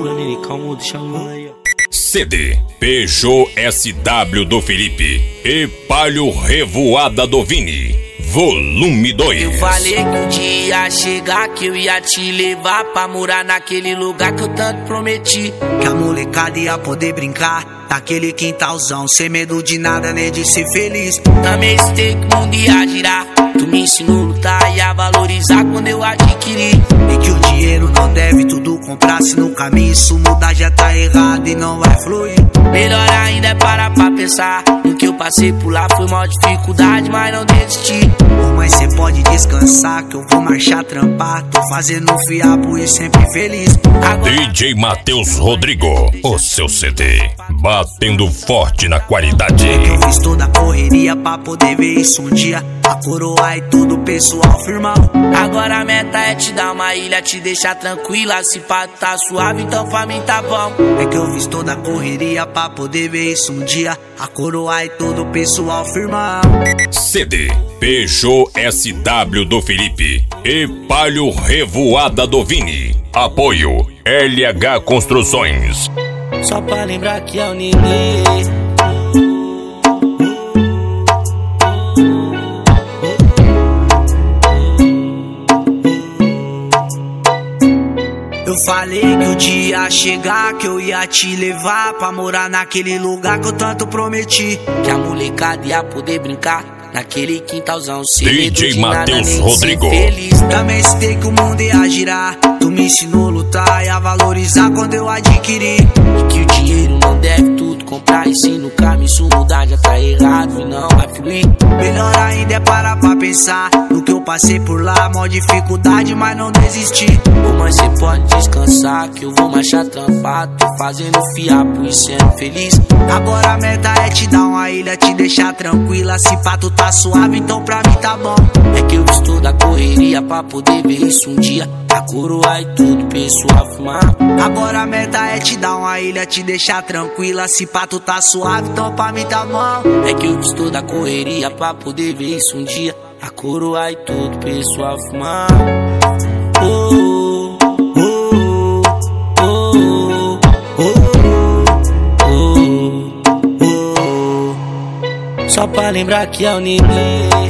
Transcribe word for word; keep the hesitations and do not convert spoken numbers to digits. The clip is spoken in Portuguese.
segura, neném, calma, deixa eu aí, ó. C D Peugeot S W do Felipe e Palio Revoada do Vini, volume dois. Eu falei que um dia ia chegar, que eu ia te levar pra morar naquele lugar que eu tanto prometi. Que a molecada ia poder brincar naquele quintalzão, sem medo de nada, nem de ser feliz. Também sei que o mundo ia girar, tu me ensinou a lutar e a valorizar quando eu adquiri. E que o dinheiro não deve tudo comprar, se no caminho isso mudar já tá errado e não vai fluir. Melhor ainda é parar pra pensar no que eu passei por lá, foi maior dificuldade, mas não desisti. Ô mãe, cê pode descansar que eu vou marchar trampar, tô fazendo um fiapo e sempre feliz. Agora... D J Matheus Rodrigo, o seu C D, batendo forte na qualidade. É que eu fiz toda a correria pra poder ver isso um dia, a coroa e todo o pessoal firmar. Agora a meta é te dar uma ilha, te deixar tranquila, se pá tá suave, então pra mim tá bom. É que eu fiz toda a correria pra poder ver isso um dia, a coroa e todo o pessoal firmar. C D Peugeot S W do Felipe e Palio Revoada do Vini. Apoio L H Construções. Só pra lembrar que é o Nenê. Eu falei que o dia ia chegar, que eu ia te levar pra morar naquele lugar que eu tanto prometi. Que a molecada ia poder brincar naquele quintalzão, sem D J Matheus Rodrigo. Também sei que o mundo ia girar, tu me ensinou a lutar e a valorizar quando eu adquiri. E que o dinheiro não deve tudo comprar, e se no caminho isso mudar já tá errado e não vai fluir. Melhor ainda é parar pra pensar no que eu passei por lá, mó dificuldade, mas não desisti. Ô mãe, cê pode descansar que eu vou marchar trampado, tô fazendo fiapo e sendo feliz. Agora a meta é te dar uma ilha, te deixar tranquila, se pá tu tá suave, então pra mim tá bom. É que eu fiz toda a correria pra poder ver isso um dia, a coroa e tudo pessoal fumar. Agora a meta é te dar uma ilha, te deixar tranquila, se pá tu tá suave, então pra mim tá bom. É que eu fiz toda a correria pra poder ver isso um dia, a coroa e tudo pessoal fumar. Oh, oh, oh, oh, oh, oh, oh. Só pra lembrar que é o Nenê.